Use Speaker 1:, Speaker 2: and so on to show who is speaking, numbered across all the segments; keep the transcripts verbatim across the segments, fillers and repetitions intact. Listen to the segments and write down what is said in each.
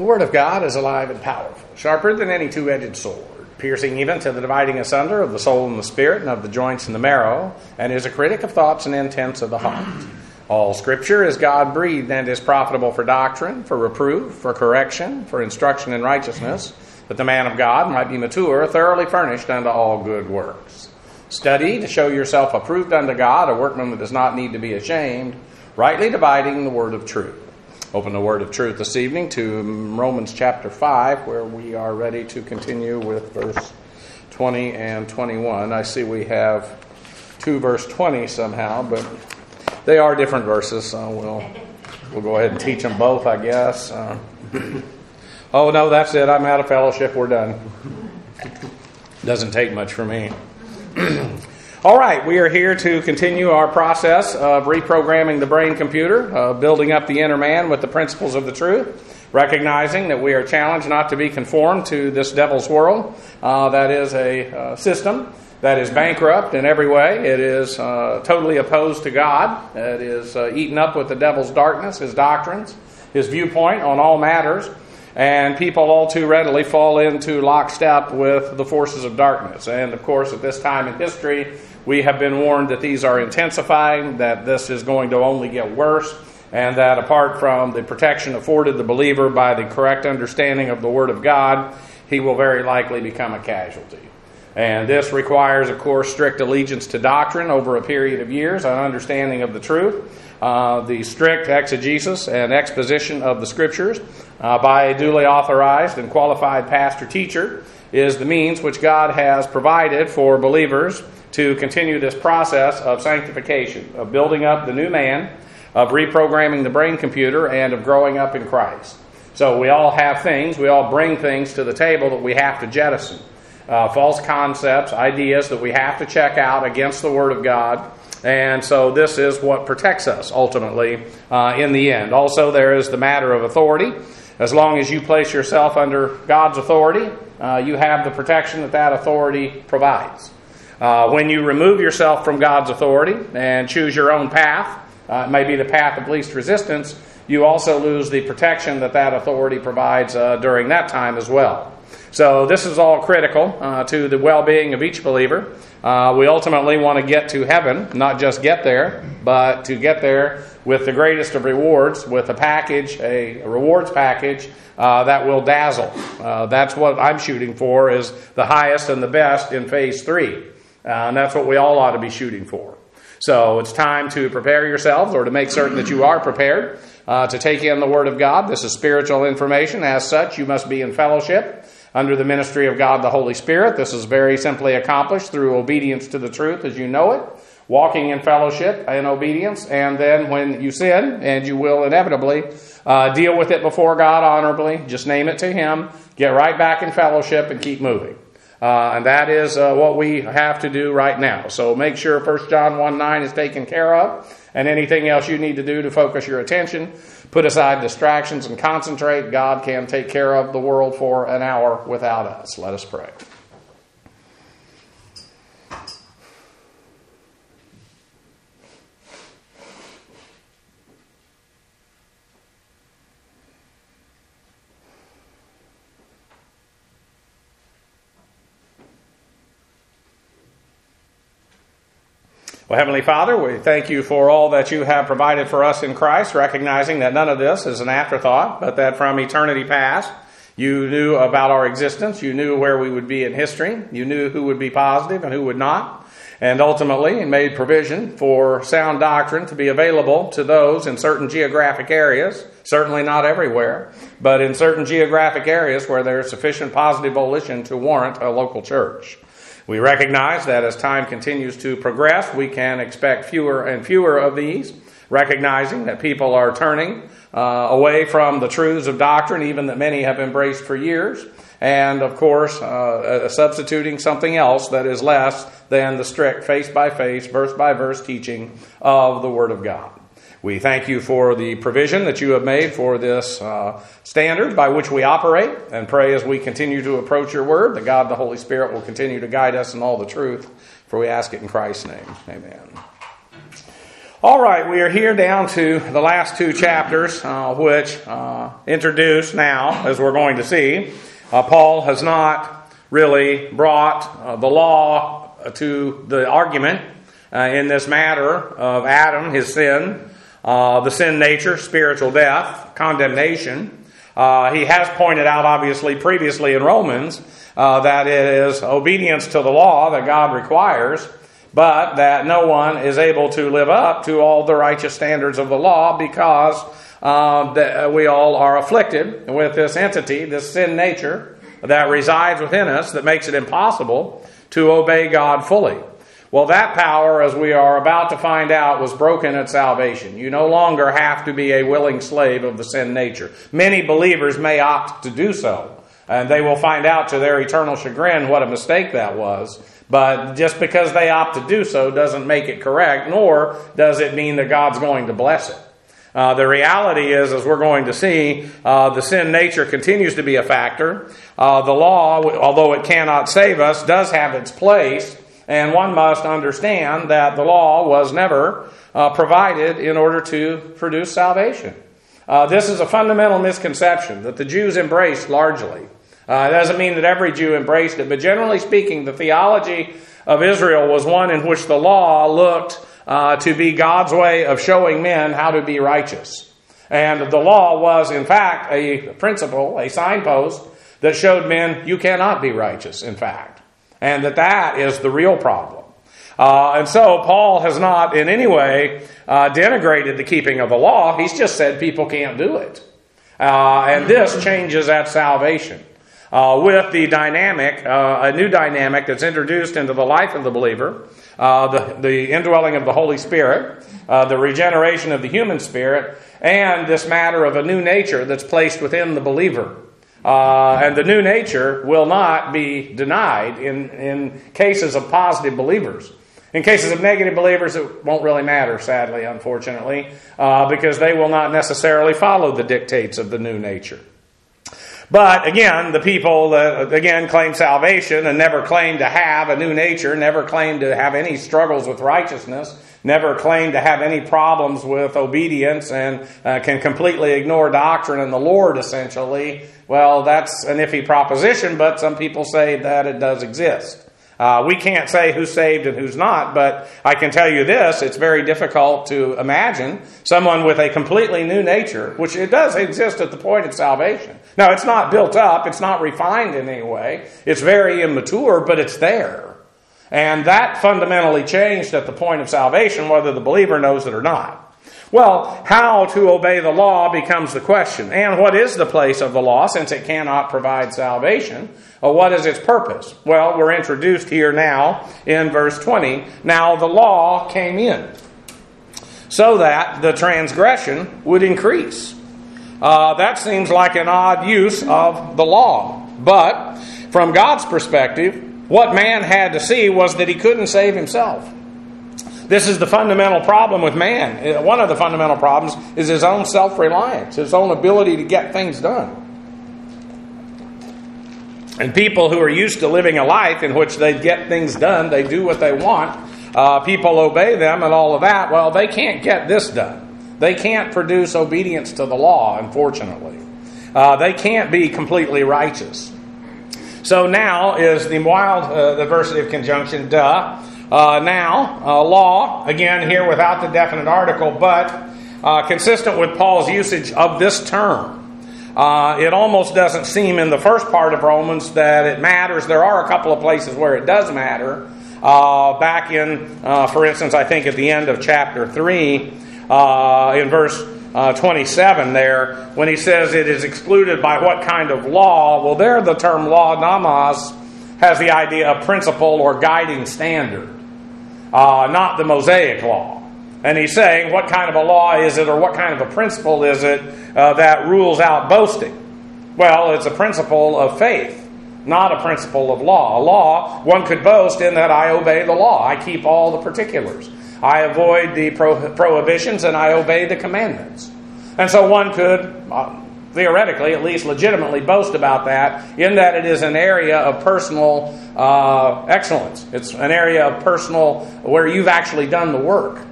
Speaker 1: The Word of God is alive and powerful, sharper than any two-edged sword, piercing even to the dividing asunder of the soul and the spirit and of the joints and the marrow, and is a critic of thoughts and intents of the heart. All Scripture is God-breathed and is profitable for doctrine, for reproof, for correction, for instruction in righteousness, that the man of God might be mature, thoroughly furnished unto all good works. Study to show yourself approved unto God, a workman that does not need to be ashamed, rightly dividing the word of truth. Open the word of truth this evening to Romans chapter five, where we are ready to continue with verse twenty and twenty-one. I see we have two verse twenty somehow, but they are different verses, so we'll we'll go ahead and teach them both, I guess. Uh, oh, no, that's it. I'm out of fellowship. We're done. Doesn't take much for me. All right, we are here to continue our process of reprogramming the brain computer, uh, building up the inner man with the principles of the truth, recognizing that we are challenged not to be conformed to this devil's world. Uh, that is a uh, system that is bankrupt in every way. It is uh, totally opposed to God. It is uh, eaten up with the devil's darkness, his doctrines, his viewpoint on all matters. And people all too readily fall into lockstep with the forces of darkness. And of course, at this time in history, we have been warned that these are intensifying, that this is going to only get worse, and that apart from the protection afforded the believer by the correct understanding of the Word of God, he will very likely become a casualty. And this requires, of course, strict allegiance to doctrine over a period of years, an understanding of the truth, uh, the strict exegesis and exposition of the Scriptures uh, by a duly authorized and qualified pastor-teacher is the means which God has provided for believers to continue this process of sanctification, of building up the new man, of reprogramming the brain computer, and of growing up in Christ. So we all have things, we all bring things to the table that we have to jettison. Uh, false concepts, ideas that we have to check out against the Word of God. And so this is what protects us ultimately uh, in the end. Also, there is the matter of authority. As long as you place yourself under God's authority, uh, you have the protection that that authority provides. Uh, when you remove yourself from God's authority and choose your own path, uh, it may be the path of least resistance, you also lose the protection that that authority provides uh, during that time as well. So this is all critical uh, to the well-being of each believer. Uh, we ultimately want to get to heaven, not just get there, but to get there with the greatest of rewards, with a package, a, a rewards package uh, that will dazzle. Uh, that's what I'm shooting for, is the highest and the best in phase three. Uh, and that's what we all ought to be shooting for. So it's time to prepare yourselves, or to make certain that you are prepared uh, to take in the Word of God. This is spiritual information. As such, you must be in fellowship under the ministry of God the Holy Spirit. This is very simply accomplished through obedience to the truth as you know it, walking in fellowship and obedience, and then when you sin, and you will inevitably uh, deal with it before God honorably, just name it to Him, get right back in fellowship, and keep moving. Uh, and that is uh, what we have to do right now. So make sure First John one nine is taken care of, and anything else you need to do to focus your attention, put aside distractions and concentrate. God can take care of the world for an hour without us. Let us pray. Well, Heavenly Father, we thank you for all that you have provided for us in Christ, recognizing that none of this is an afterthought, but that from eternity past, you knew about our existence, you knew where we would be in history, you knew who would be positive and who would not, and ultimately made provision for sound doctrine to be available to those in certain geographic areas, certainly not everywhere, but in certain geographic areas where there is sufficient positive volition to warrant a local church. We recognize that as time continues to progress, we can expect fewer and fewer of these, recognizing that people are turning uh, away from the truths of doctrine, even that many have embraced for years, and of course, uh, substituting something else that is less than the strict face-by-face, verse-by-verse teaching of the Word of God. We thank you for the provision that you have made for this uh, standard by which we operate, and pray as we continue to approach your word that God the Holy Spirit will continue to guide us in all the truth, for we ask it in Christ's name. Amen. All right, we are here down to the last two chapters, uh, which uh, introduce now, as we're going to see. Uh, Paul has not really brought uh, the law to the argument uh, in this matter of Adam, his sin, uh, the sin nature, spiritual death, condemnation. Uh, he has pointed out, obviously, previously in Romans, uh, that it is obedience to the law that God requires, but that no one is able to live up to all the righteous standards of the law because uh, that we all are afflicted with this entity, this sin nature that resides within us that makes it impossible to obey God fully. Well, that power, as we are about to find out, was broken at salvation. You no longer have to be a willing slave of the sin nature. Many believers may opt to do so, and they will find out to their eternal chagrin what a mistake that was. But just because they opt to do so doesn't make it correct, nor does it mean that God's going to bless it. Uh, the reality is, as we're going to see, uh, the sin nature continues to be a factor. Uh, the law, although it cannot save us, does have its place, and one must understand that the law was never uh, provided in order to produce salvation. Uh, this is a fundamental misconception that the Jews embraced largely. Uh, it doesn't mean that every Jew embraced it, but generally speaking, the theology of Israel was one in which the law looked uh, to be God's way of showing men how to be righteous. And the law was, in fact, a principle, a signpost that showed men you cannot be righteous, in fact, and that that is the real problem. Uh, and so Paul has not in any way uh, denigrated the keeping of the law. He's just said people can't do it. Uh, and this changes at salvation. Uh, with the dynamic, uh, a new dynamic that's introduced into the life of the believer, uh, the, the indwelling of the Holy Spirit, uh, the regeneration of the human spirit, and this matter of a new nature that's placed within the believer. Uh, and the new nature will not be denied in, in cases of positive believers. In cases of negative believers, it won't really matter, sadly, unfortunately, uh, because they will not necessarily follow the dictates of the new nature. But again, the people that, again, claim salvation and never claim to have a new nature, never claim to have any struggles with righteousness, never claim to have any problems with obedience, and uh, can completely ignore doctrine and the Lord, essentially. Well, that's an iffy proposition, but some people say that it does exist. Uh, we can't say who's saved and who's not, but I can tell you this, it's very difficult to imagine someone with a completely new nature, which it does exist at the point of salvation. Now, it's not built up, it's not refined in any way, it's very immature, but it's there. And that fundamentally changed at the point of salvation, whether the believer knows it or not. Well, how to obey the law becomes the question. And what is the place of the law, since it cannot provide salvation? Or what is its purpose? Well, we're introduced here now in verse twenty. Now the law came in so that the transgression would increase. Uh, that seems like an odd use of the law. But from God's perspective, what man had to see was that he couldn't save himself. This is the fundamental problem with man. One of the fundamental problems is his own self-reliance, his own ability to get things done. And people who are used to living a life in which they get things done, they do what they want, uh, people obey them and all of that, well, they can't get this done. They can't produce obedience to the law, unfortunately. Uh, they can't be completely righteous. So now is the wild, uh, the versity of conjunction, duh. Uh, now, uh, law, again here without the definite article, but uh, consistent with Paul's usage of this term. Uh, it almost doesn't seem in the first part of Romans that it matters. There are a couple of places where it does matter. Uh, back in, uh, for instance, I think at the end of chapter three, uh, in verse uh, twenty-seven there, when he says it is excluded by what kind of law, well, there the term law, namas, has the idea of principle or guiding standard, uh, not the Mosaic law. And he's saying, what kind of a law is it, or what kind of a principle is it uh, that rules out boasting? Well, it's a principle of faith, not a principle of law. A law, one could boast in that I obey the law. I keep all the particulars. I avoid the pro- prohibitions and I obey the commandments. And so one could, uh, theoretically, at least legitimately boast about that, in that it is an area of personal uh, excellence. It's an area of personal, where you've actually done the work.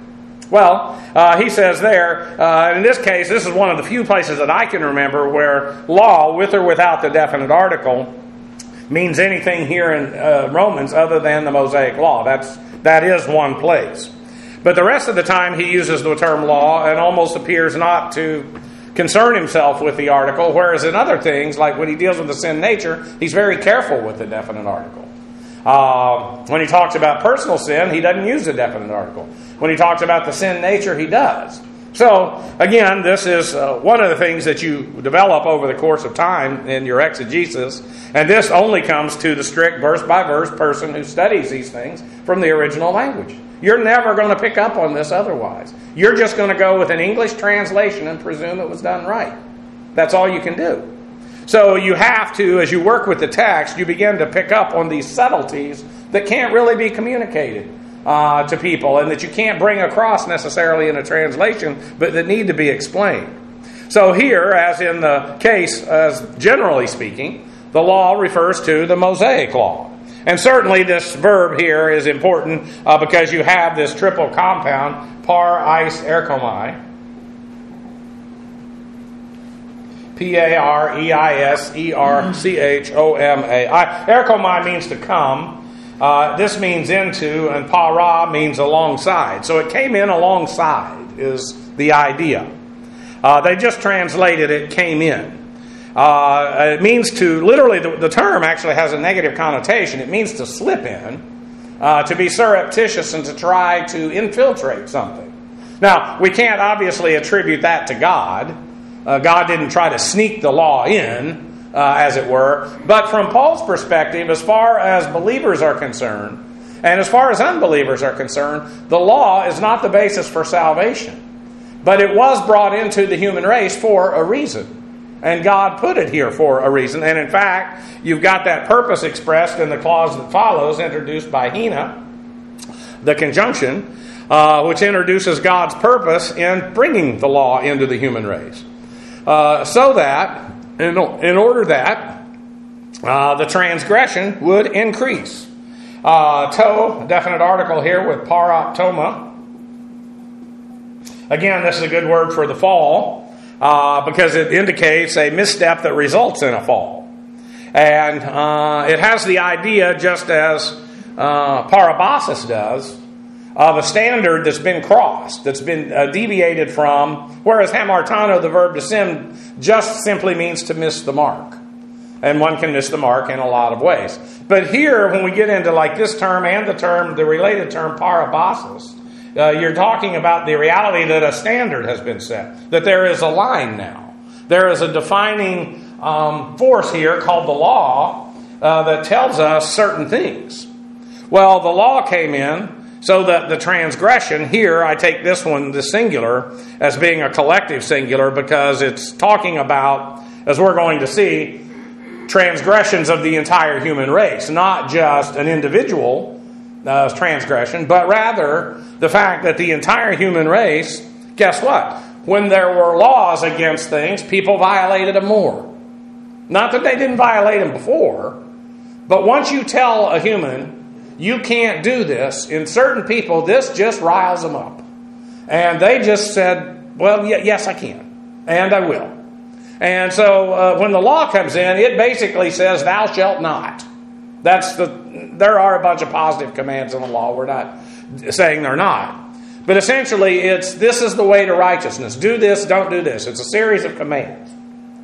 Speaker 1: Well, uh, he says there, uh, in this case, this is one of the few places that I can remember where law, with or without the definite article, means anything here in uh, Romans other than the Mosaic law. That's, that is one place. But the rest of the time he uses the term law and almost appears not to concern himself with the article, whereas in other things, like when he deals with the sin nature, he's very careful with the definite article. Uh, when he talks about personal sin, he doesn't use the definite article. When he talks about the sin nature, he does. So, again, this is uh, one of the things that you develop over the course of time in your exegesis, and this only comes to the strict verse-by-verse person who studies these things from the original language. You're never going to pick up on this otherwise. You're just going to go with an English translation and presume it was done right. That's all you can do. So you have to, as you work with the text, you begin to pick up on these subtleties that can't really be communicated uh, to people and that you can't bring across necessarily in a translation, but that need to be explained. So here, as in the case, as generally speaking, the law refers to the Mosaic law. And certainly this verb here is important uh, because you have this triple compound, par, eis, erchomai. P A R E I S E R C H O M A I. Erchomai means to come. Uh, this means into, and para means alongside. So it came in alongside is the idea. Uh, they just translated it came in. Uh, it means to, literally, the, the term actually has a negative connotation. It means to slip in, uh, to be surreptitious and to try to infiltrate something. Now, we can't obviously attribute that to God. Uh, God didn't try to sneak the law in, uh, as it were. But from Paul's perspective, as far as believers are concerned, and as far as unbelievers are concerned, the law is not the basis for salvation. But it was brought into the human race for a reason. And God put it here for a reason. And in fact, you've got that purpose expressed in the clause that follows, introduced by Hina, the conjunction, uh, which introduces God's purpose in bringing the law into the human race. Uh, so that, in, in order that uh, the transgression would increase. Uh, to, definite article here with paraptoma. Again, this is a good word for the fall uh, because it indicates a misstep that results in a fall. And uh, it has the idea, just as uh, parabasis does, of a standard that's been crossed, that's been uh, deviated from, whereas hamartano, the verb to sin, just simply means to miss the mark. And one can miss the mark in a lot of ways. But here, when we get into like this term and the term, the related term parabasis, uh, you're talking about the reality that a standard has been set, that there is a line now. There is a defining um, force here called the law uh, that tells us certain things. Well, the law came in so that the transgression, here I take this one, the singular, as being a collective singular because it's talking about, as we're going to see, transgressions of the entire human race. Not just an individual uh, transgression, but rather the fact that the entire human race, guess what? When there were laws against things, people violated them more. Not that they didn't violate them before, but once you tell a human, you can't do this, in certain people, this just riles them up. And they just said, well, y- yes, I can. And I will. And so uh, when the law comes in, it basically says, thou shalt not. That's the. There are a bunch of positive commands in the law. We're not saying they're not. But essentially, it's this is the way to righteousness. Do this, don't do this. It's a series of commands.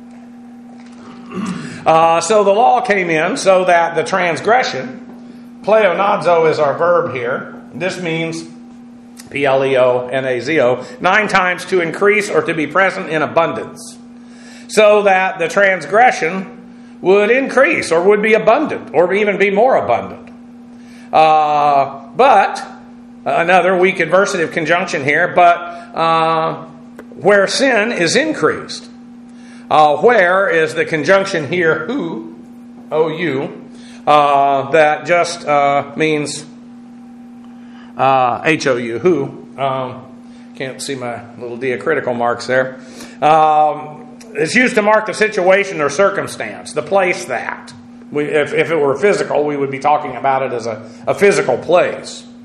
Speaker 1: Uh, so the law came in so that the transgression, pleonazo is our verb here. This means P L E O N A Z O, nine times to increase or to be present in abundance. So that the transgression would increase or would be abundant or even be more abundant. Uh, but, another weak adversative conjunction here, but uh, where sin is increased. Uh, where is the conjunction here, who, O U, Uh, that just uh, means uh, H O U, who. Um, can't see my little diacritical marks there. Um, it's used to mark the situation or circumstance, the place that. We, if, if it were physical, we would be talking about it as a, a physical place.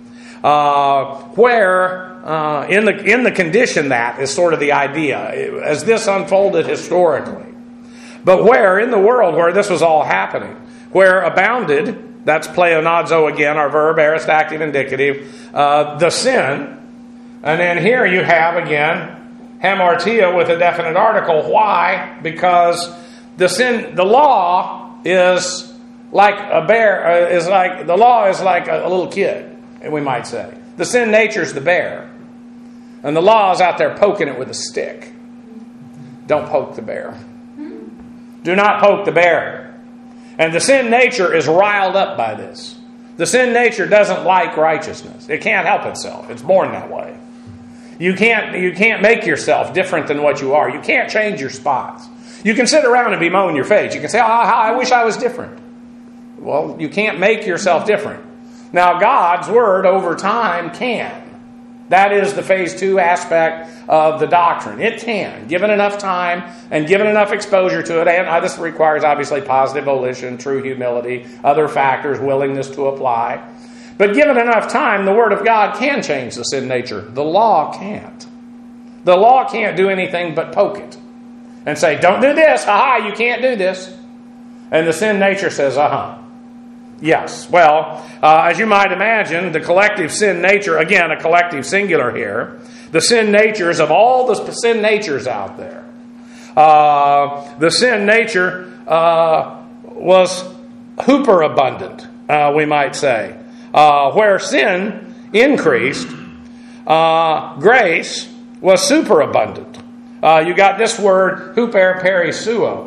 Speaker 1: uh, where uh, in the in the condition that is sort of the idea as this unfolded historically. But where in the world where this was all happening, where abounded, that's pleonazo again, our verb, aorist active indicative, uh, the sin. And then here you have again, hamartia with a definite article. Why? Because the sin, the law is like a bear, uh, is like, the law is like a, a little kid, we might say. The sin nature's the bear. And the law is out there poking it with a stick. Don't poke the bear. Do not poke the bear. And the sin nature is riled up by this. The sin nature doesn't like righteousness. It can't help itself. It's born that way. You can't, you can't make yourself different than what you are. You can't change your spots. You can sit around and bemoan your fate. You can say, oh, I wish I was different. Well, you can't make yourself different. Now, God's Word over time can. That is the phase two aspect of the doctrine. It can, given enough time and given enough exposure to it. And this requires, obviously, positive volition, true humility, other factors, willingness to apply. But given enough time, the Word of God can change the sin nature. The law can't. The law can't do anything but poke it and say, don't do this. Ha-ha, you can't do this. And the sin nature says, uh-huh. Yes. Well, uh, as you might imagine, the collective sin nature, again, a collective singular here, the sin natures of all the sin natures out there, uh, the sin nature uh, was superabundant, uh, we might say. Uh, where sin increased, uh, grace was superabundant. Uh, you got this word, huper perisuo.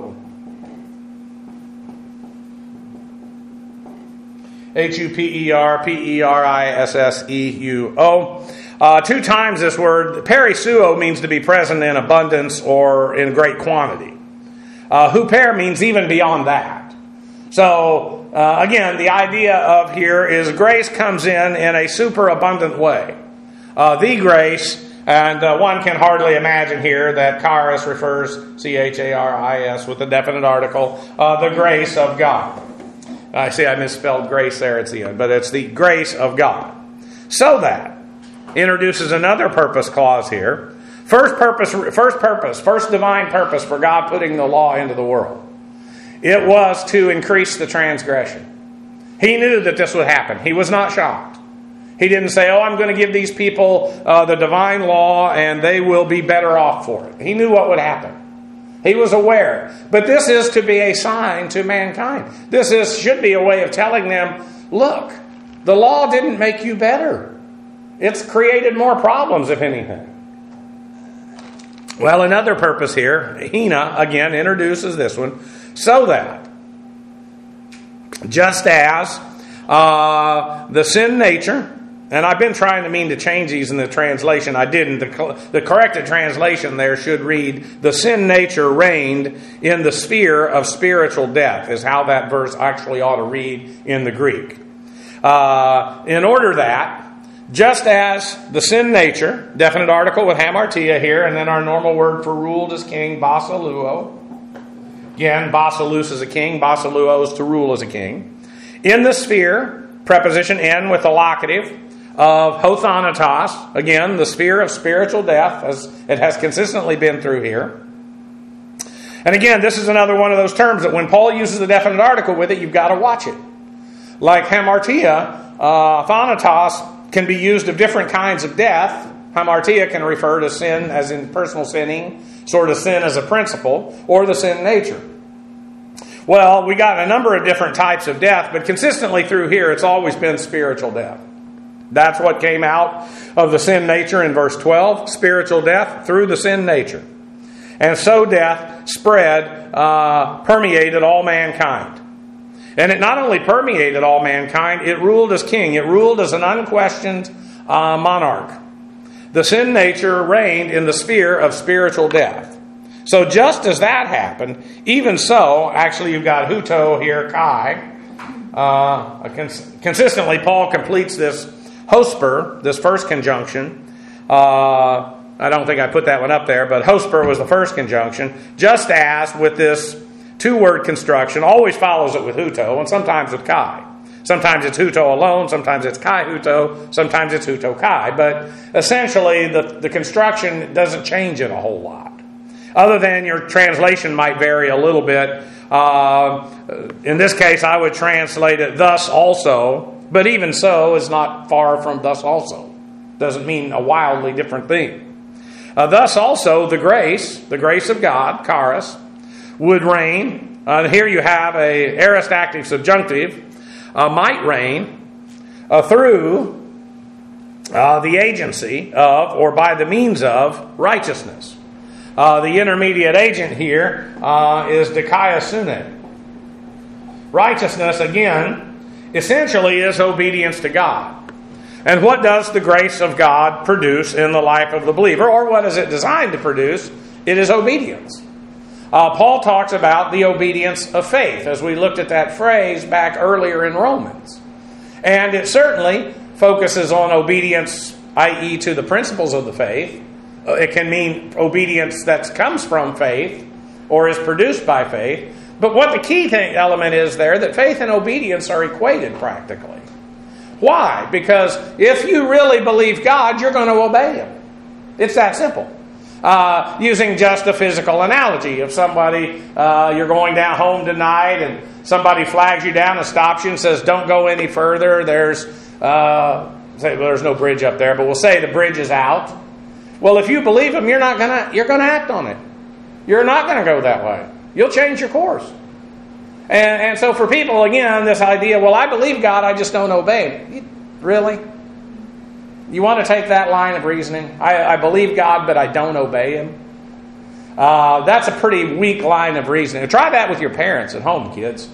Speaker 1: H U P E R P E R I S S E U O. Uh, two times this word, perisuo, means to be present in abundance or in great quantity. Uh, huper means even beyond that. So, uh, again, the idea of here is grace comes in in a superabundant way. Uh, the grace, and uh, one can hardly imagine here that charis refers, C H A R I S, with a definite article, uh, the grace of God. I see I misspelled grace there at the end, but it's the grace of God. So that introduces another purpose clause here. First purpose, first purpose, first divine purpose for God putting the law into the world. It was to increase the transgression. He knew that this would happen. He was not shocked. He didn't say, oh, I'm going to give these people uh, the divine law and they will be better off for it. He knew what would happen. He was aware. But this is to be a sign to mankind. This is should be a way of telling them, look, the law didn't make you better. It's created more problems, if anything. Well, another purpose here, Hina, again, introduces this one, so that, just as uh, the sin nature, and I've been trying to mean to change these in the translation. I didn't. The, the corrected translation there should read, the sin nature reigned in the sphere of spiritual death, is how that verse actually ought to read in the Greek. Uh, in order that, just as the sin nature, definite article with hamartia here, and then our normal word for ruled as king, basiluo. Again, basilus is a king, basiluo is to rule as a king. In the sphere, preposition in with the locative, of hothanatos, again, the sphere of spiritual death, as it has consistently been through here. And again, this is another one of those terms that when Paul uses a definite article with it, you've got to watch it. Like hamartia, uh, thanatos can be used of different kinds of death. Hamartia can refer to sin as in personal sinning, sort of sin as a principle, or the sin nature. Well, we got a number of different types of death, but consistently through here, it's always been spiritual death. That's what came out of the sin nature in verse twelve, spiritual death through the sin nature. And so death spread, uh, permeated all mankind. And it not only permeated all mankind, it ruled as king. It ruled as an unquestioned uh, monarch. The sin nature reigned in the sphere of spiritual death. So just as that happened, even so, actually you've got huto here, kai. Uh, cons- consistently, Paul completes this hosper, this first conjunction. Uh, I don't think I put that one up there, but hosper was the first conjunction. Just as with this two-word construction, always follows it with huto, and sometimes with kai. Sometimes it's huto alone, sometimes it's kai huto, sometimes it's huto kai. But essentially, the, the construction doesn't change it a whole lot. Other than your translation might vary a little bit. Uh, in this case, I would translate it thus also. But even so is not far from thus also. Doesn't mean a wildly different thing. Uh, thus also, the grace, the grace of God, charis, would reign. Uh, here you have a aorist active subjunctive. Uh, might reign uh, through uh, the agency of, or by the means of, righteousness. Uh, the intermediate agent here uh, is dikaiosune. Righteousness, again, essentially is obedience to God. And what does the grace of God produce in the life of the believer? Or what is it designed to produce? It is obedience. Uh, Paul talks about the obedience of faith, as we looked at that phrase back earlier in Romans. And it certainly focuses on obedience, that is to the principles of the faith. Uh, it can mean obedience that comes from faith or is produced by faith. But what the key thing, element is there, that faith and obedience are equated practically. Why? Because if you really believe God, you're going to obey Him. It's that simple. Uh, using just a physical analogy. If somebody, uh, you're going down home tonight and somebody flags you down and stops you and says, don't go any further, there's, uh, say, well, there's no bridge up there, but we'll say the bridge is out. Well, if you believe Him, you're not gonna, you're gonna act on it. You're not gonna go that way. You'll change your course. And, and so for people, again, this idea, well, I believe God, I just don't obey Him. You, really? You want to take that line of reasoning? I, I believe God, but I don't obey Him? Uh, that's a pretty weak line of reasoning. Try that with your parents at home, kids.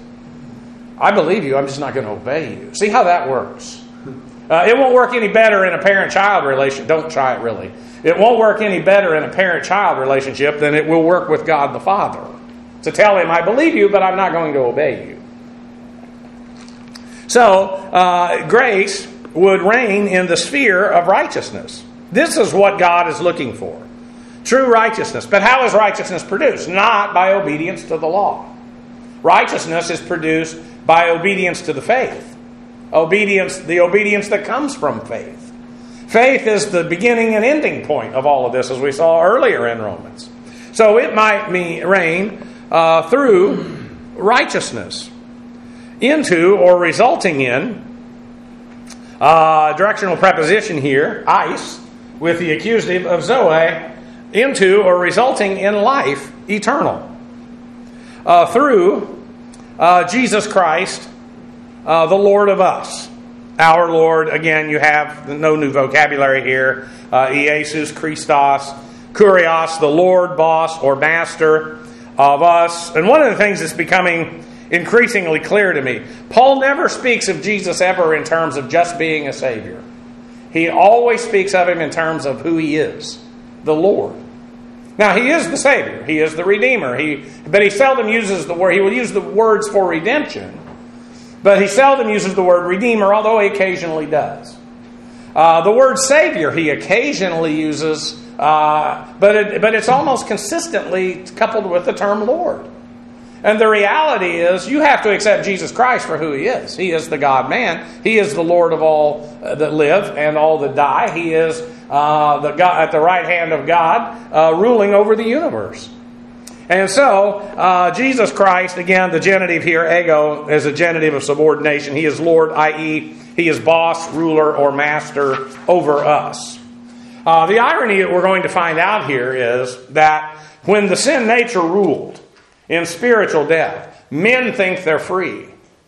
Speaker 1: I believe you, I'm just not going to obey you. See how that works. Uh, it won't work any better in a parent-child relationship. Don't try it, really. It won't work any better in a parent-child relationship than it will work with God the Father. To tell Him, I believe you, but I'm not going to obey you. So, uh, grace would reign in the sphere of righteousness. This is what God is looking for. True righteousness. But how is righteousness produced? Not by obedience to the law. Righteousness is produced by obedience to the faith. Obedience, the obedience that comes from faith. Faith is the beginning and ending point of all of this, as we saw earlier in Romans. So it might mean reign uh, through righteousness into or resulting in Uh, directional preposition here, eis, with the accusative of zoe, into or resulting in life eternal. Uh, through uh, Jesus Christ, uh, the Lord of us. Our Lord, again, you have no new vocabulary here. Uh, Iesus Christos, Kurios, the Lord, boss, or master of us. And one of the things that's becoming increasingly clear to me, Paul never speaks of Jesus ever in terms of just being a Savior. He always speaks of Him in terms of who He is, the Lord. Now, He is the Savior. He is the Redeemer. He, but He seldom uses the word. He will use the words for redemption, but He seldom uses the word Redeemer, although He occasionally does. Uh, the word Savior He occasionally uses, uh, but it, but it's almost consistently coupled with the term Lord. And the reality is, you have to accept Jesus Christ for who He is. He is the God-man. He is the Lord of all that live and all that die. He is uh, the God, at the right hand of God, uh, ruling over the universe. And so, uh, Jesus Christ, again, the genitive here, ego, is a genitive of subordination. He is Lord, that is, He is boss, ruler, or master over us. Uh, the irony that we're going to find out here is that when the sin nature ruled in spiritual death, men think they're free.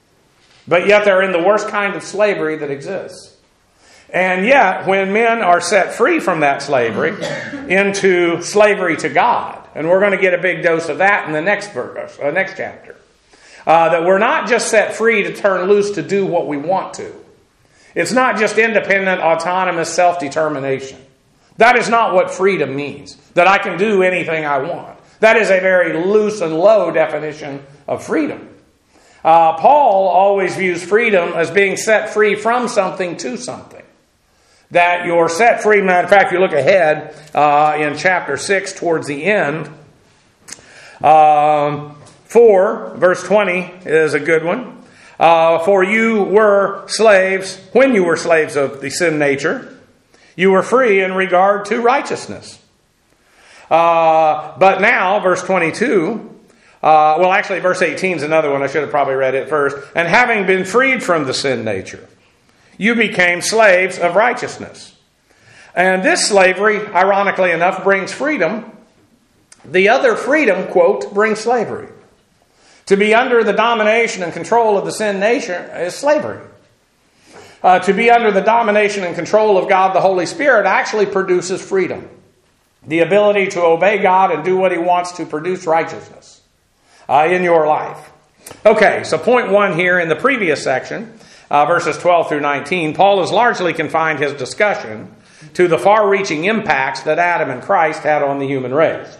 Speaker 1: But yet they're in the worst kind of slavery that exists. And yet, when men are set free from that slavery into slavery to God, and we're going to get a big dose of that in the next verse, uh, next chapter, uh, that we're not just set free to turn loose to do what we want to. It's not just independent, autonomous self-determination. That is not what freedom means, that I can do anything I want. That is a very loose and low definition of freedom. Uh, Paul always views freedom as being set free from something to something. That you're set free. Matter of fact, you look ahead uh, in chapter six towards the end. Um, four, verse twenty is a good one. Uh, for you were slaves, when you were slaves of the sin nature, you were free in regard to righteousness. Uh, but now, verse twenty-two, uh, well, actually, verse eighteen is another one. I should have probably read it first. And having been freed from the sin nature, you became slaves of righteousness. And this slavery, ironically enough, brings freedom. The other freedom, quote, brings slavery. To be under the domination and control of the sin nature is slavery. Uh, to be under the domination and control of God the Holy Spirit actually produces freedom. The ability to obey God and do what He wants to produce righteousness uh, in your life. Okay, so point one here in the previous section, uh, verses twelve through nineteen, Paul has largely confined his discussion to the far-reaching impacts that Adam and Christ had on the human race.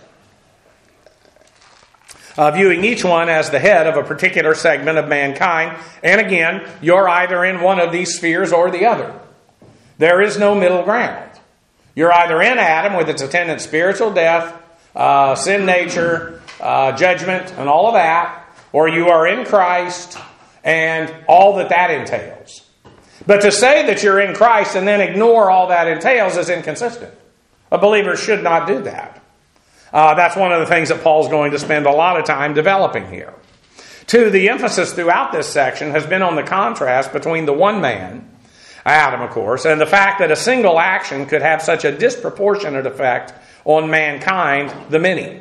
Speaker 1: Uh, viewing each one as the head of a particular segment of mankind. And again, you're either in one of these spheres or the other. There is no middle ground. You're either in Adam with its attendant spiritual death, uh, sin nature, uh, judgment, and all of that, or you are in Christ and all that that entails. But to say that you're in Christ and then ignore all that entails is inconsistent. A believer should not do that. Uh, that's one of the things that Paul's going to spend a lot of time developing here. Two, the emphasis throughout this section has been on the contrast between the one man, Adam, of course, and the fact that a single action could have such a disproportionate effect on mankind, the many.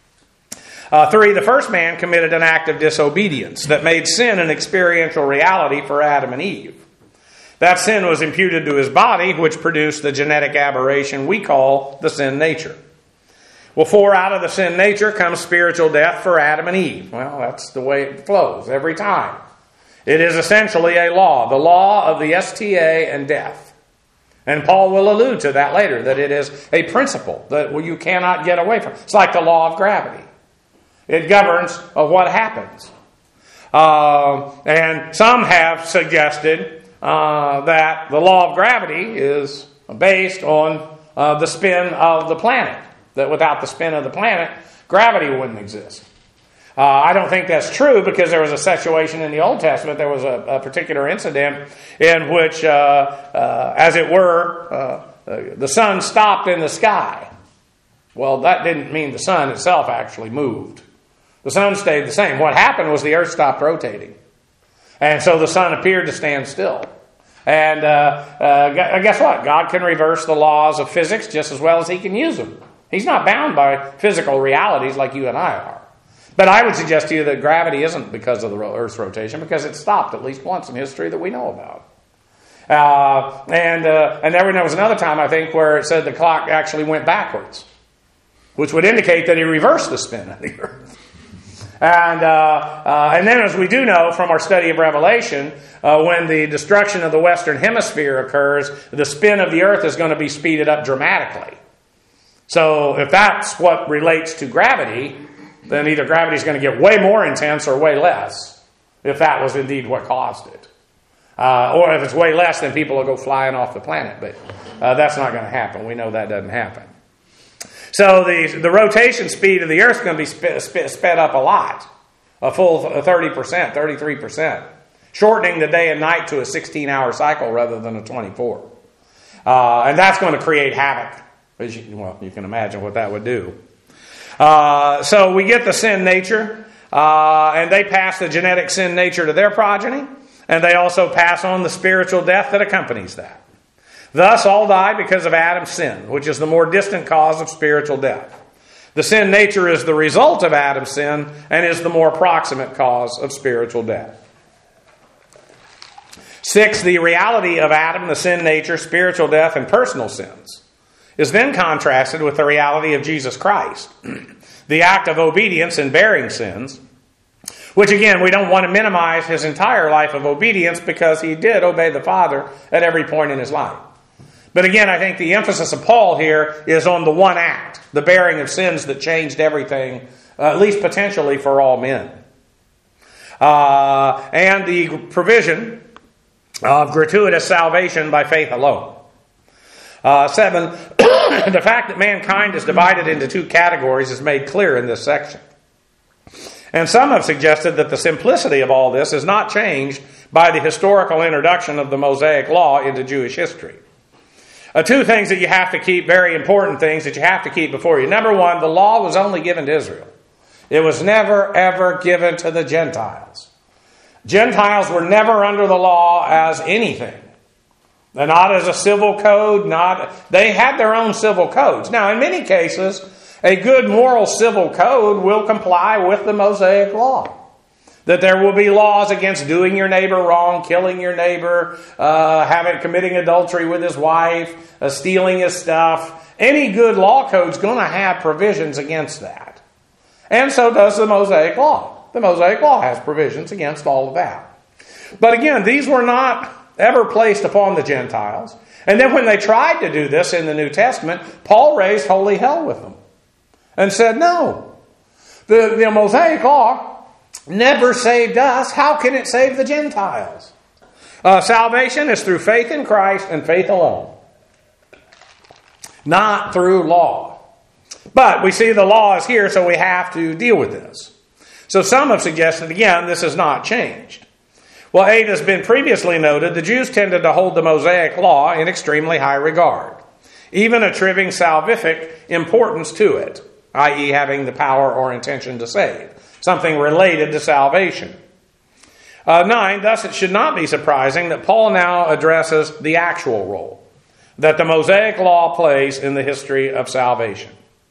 Speaker 1: Uh, three, the first man committed an act of disobedience that made sin an experiential reality for Adam and Eve. That sin was imputed to his body, which produced the genetic aberration we call the sin nature. Well, for out of the sin nature comes spiritual death for Adam and Eve. Well, that's the way it flows every time. It is essentially a law, the law of the S T A and death. And Paul will allude to that later, that it is a principle that you cannot get away from. It's like the law of gravity. It governs of what happens. Uh, and some have suggested uh, that the law of gravity is based on uh, the spin of the planet. That without the spin of the planet, gravity wouldn't exist. Uh, I don't think that's true because there was a situation in the Old Testament, there was a, a particular incident in which, uh, uh, as it were, uh, uh, the sun stopped in the sky. Well, that didn't mean the sun itself actually moved. The sun stayed the same. What happened was the earth stopped rotating. And so the sun appeared to stand still. And uh, uh, guess what? God can reverse the laws of physics just as well as He can use them. He's not bound by physical realities like you and I are. But I would suggest to you that gravity isn't because of the Earth's rotation, because it stopped at least once in history that we know about. Uh, and uh, and there was another time, I think, where it said the clock actually went backwards, which would indicate that He reversed the spin of the Earth. And, uh, uh, and then, as we do know from our study of Revelation, uh, when the destruction of the Western Hemisphere occurs, the spin of the Earth is going to be speeded up dramatically. So if that's what relates to gravity, then either gravity is going to get way more intense or way less, if that was indeed what caused it. Uh, or if it's way less, then people will go flying off the planet. But uh, that's not going to happen. We know that doesn't happen. So the, the rotation speed of the Earth is going to be sp- sp- sped up a lot, a full thirty percent, thirty-three percent, shortening the day and night to a sixteen-hour cycle rather than a twenty-four. Uh, and that's going to create havoc. You, well, you can imagine what that would do. Uh, so we get the sin nature, uh, and they pass the genetic sin nature to their progeny, and they also pass on the spiritual death that accompanies that. Thus, all die because of Adam's sin, which is the more distant cause of spiritual death. The sin nature is the result of Adam's sin and is the more proximate cause of spiritual death. Six, the reality of Adam, the sin nature, spiritual death, and personal sins is then contrasted with the reality of Jesus Christ, the act of obedience in bearing sins, which again, we don't want to minimize His entire life of obedience because He did obey the Father at every point in His life. But again, I think the emphasis of Paul here is on the one act, the bearing of sins that changed everything, uh, at least potentially for all men. Uh, and the provision of gratuitous salvation by faith alone. Uh, seven, the fact that mankind is divided into two categories is made clear in this section. And some have suggested that the simplicity of all this is not changed by the historical introduction of the Mosaic Law into Jewish history. Uh, two things that you have to keep, very important things that you have to keep before you. Number one, the law was only given to Israel. It was never, ever given to the Gentiles. Gentiles were never under the law as anything. They're not as a civil code, not, they had their own civil codes. Now, in many cases, a good moral civil code will comply with the Mosaic Law. That there will be laws against doing your neighbor wrong, killing your neighbor, uh, having committing adultery with his wife, uh, stealing his stuff. Any good law code's going to have provisions against that. And so does the Mosaic Law. The Mosaic Law has provisions against all of that. But again, these were not ever placed upon the Gentiles. And then when they tried to do this in the New Testament, Paul raised holy hell with them and said, no, the, the Mosaic Law never saved us. How can it save the Gentiles? Uh, salvation is through faith in Christ and faith alone, not through law. But we see the law is here, so we have to deal with this. So some have suggested, again, this has not changed. Well, eight has been previously noted, the Jews tended to hold the Mosaic Law in extremely high regard, even attributing salvific importance to it, that is having the power or intention to save. Something related to salvation. Uh, nine, thus it should not be surprising that Paul now addresses the actual role that the Mosaic Law plays in the history of salvation.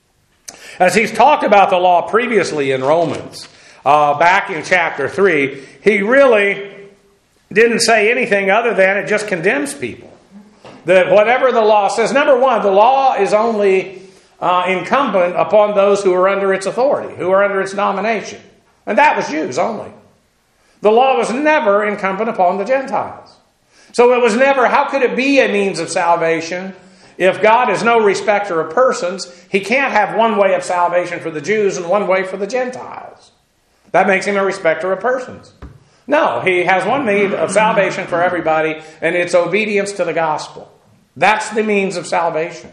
Speaker 1: As he's talked about the law previously in Romans, uh, back in chapter three, he really didn't say anything other than it just condemns people. That whatever the law says, number one, the law is only uh, incumbent upon those who are under its authority, who are under its domination. And that was Jews only. The law was never incumbent upon the Gentiles. So it was never, how could it be a means of salvation if God is no respecter of persons? He can't have one way of salvation for the Jews and one way for the Gentiles. That makes him a respecter of persons. No, he has one means of salvation for everybody, and it's obedience to the gospel. That's the means of salvation.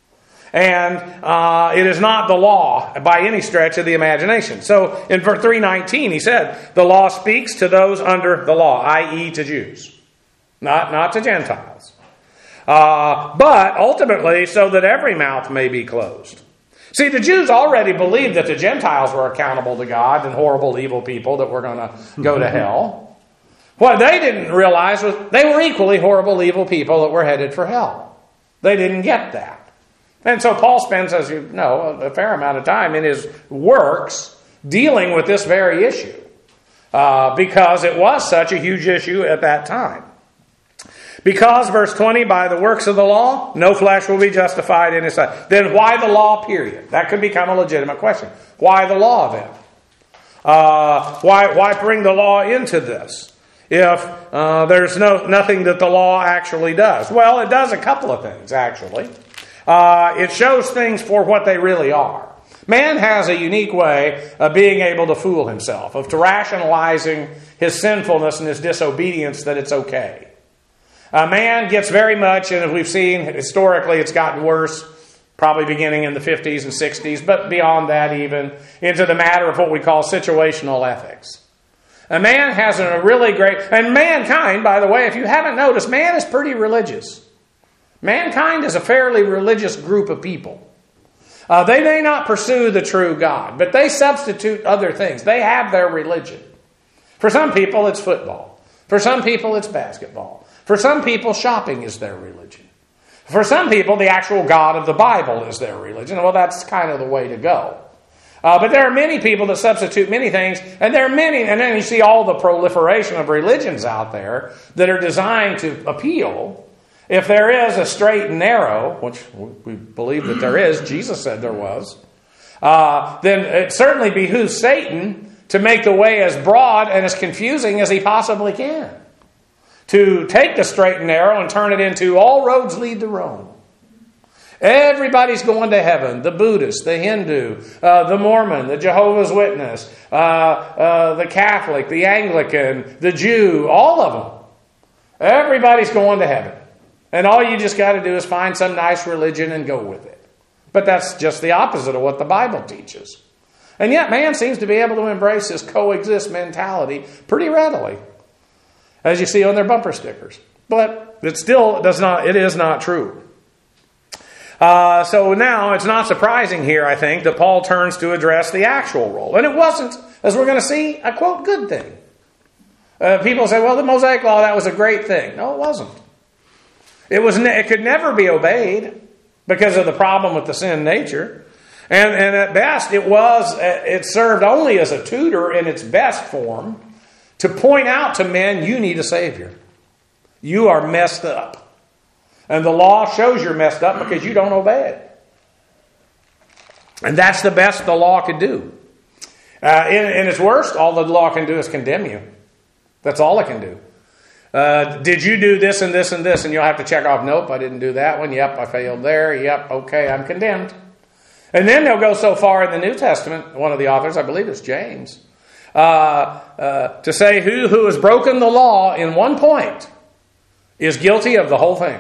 Speaker 1: And uh, it is not the law by any stretch of the imagination. So in verse three nineteen, he said, the law speaks to those under the law, that is to Jews, not, not to Gentiles. Uh, but ultimately, so that every mouth may be closed. See, the Jews already believed that the Gentiles were accountable to God and horrible, evil people that were going to go to hell. What they didn't realize was they were equally horrible, evil people that were headed for hell. They didn't get that. And so Paul spends, as you know, a fair amount of time in his works dealing with this very issue uh, because it was such a huge issue at that time. Because, verse twenty, by the works of the law, no flesh will be justified in his sight. Then why the law, period? That could become a legitimate question. Why the law then? Uh, why, why bring the law into this if uh, there's no nothing that the law actually does? Well, it does a couple of things, actually. Uh, it shows things for what they really are. Man has a unique way of being able to fool himself, of to rationalizing his sinfulness and his disobedience that it's okay. A man gets very much, and as we've seen historically, it's gotten worse, probably beginning in the fifties and sixties, but beyond that even, into the matter of what we call situational ethics. A man has a really great, and mankind, by the way, if you haven't noticed, man is pretty religious. Mankind is a fairly religious group of people. Uh, they may not pursue the true God, but they substitute other things. They have their religion. For some people, it's football. For some people, it's basketball. For some people, shopping is their religion. For some people, the actual God of the Bible is their religion. Well, that's kind of the way to go. Uh, but there are many people that substitute many things, and there are many, and then you see all the proliferation of religions out there that are designed to appeal. If there is a straight and narrow, which we believe that there is, Jesus said there was, uh, then it certainly behooves Satan to make the way as broad and as confusing as he possibly can. To take the straight and narrow and turn it into all roads lead to Rome. Everybody's going to heaven. The Buddhist, the Hindu, uh, the Mormon, the Jehovah's Witness, uh, uh, the Catholic, the Anglican, the Jew, all of them. Everybody's going to heaven. And all you just got to do is find some nice religion and go with it. But that's just the opposite of what the Bible teaches. And yet man seems to be able to embrace this coexist mentality pretty readily, as you see on their bumper stickers. But it still does not, it is not true. Uh, so now it's not surprising here, I think, that Paul turns to address the actual role. And it wasn't, as we're going to see, a quote, good thing. Uh, people say, well, the Mosaic Law, that was a great thing. No, it wasn't. It was. Ne- it could never be obeyed because of the problem with the sin nature. And, and at best, it was, it served only as a tutor in its best form to point out to men, you need a Savior. You are messed up. And the law shows you're messed up because you don't obey it. And that's the best the law could do. Uh, in, in its worst, all the law can do is condemn you. That's all it can do. Uh, did you do this and this and this? And you'll have to check off, nope, I didn't do that one. Yep, I failed there. Yep, okay, I'm condemned. And then they'll go so far in the New Testament, one of the authors, I believe it's James, uh, uh, to say who, who has broken the law in one point is guilty of the whole thing.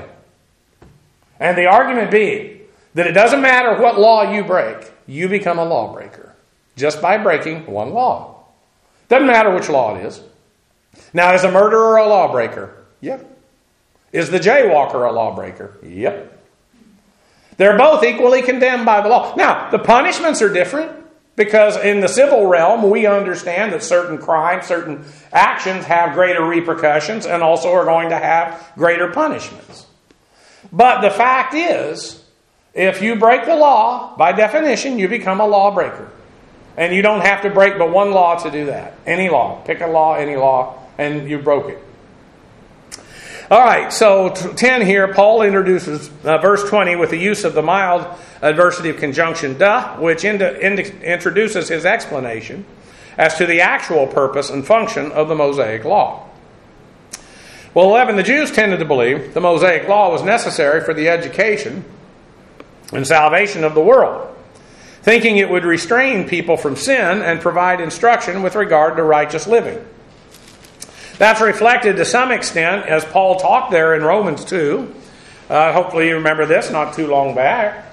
Speaker 1: And the argument being that it doesn't matter what law you break, you become a lawbreaker just by breaking one law. Doesn't matter which law it is. Now, is a murderer a lawbreaker? Yep. Is the jaywalker a lawbreaker? Yep. They're both equally condemned by the law. Now, the punishments are different because in the civil realm, we understand that certain crimes, certain actions have greater repercussions and also are going to have greater punishments. But the fact is, if you break the law, by definition, you become a lawbreaker. And you don't have to break but one law to do that. Any law. Pick a law, any law, and you broke it. All right, so ten here, Paul introduces uh, verse twenty with the use of the mild adversity of conjunction "da," which into, into, introduces his explanation as to the actual purpose and function of the Mosaic Law. Well, eleven, the Jews tended to believe the Mosaic Law was necessary for the education and salvation of the world, thinking it would restrain people from sin and provide instruction with regard to righteous living. That's reflected to some extent as Paul talked there in Romans two. Uh, hopefully you remember this, not too long back.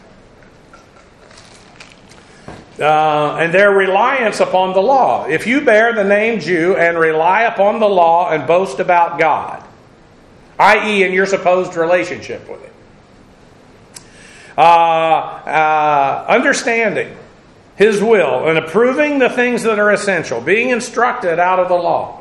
Speaker 1: Uh, and their reliance upon the law. If you bear the name Jew and rely upon the law and boast about God, that is in your supposed relationship with it. Uh, uh, understanding His will and approving the things that are essential, being instructed out of the law.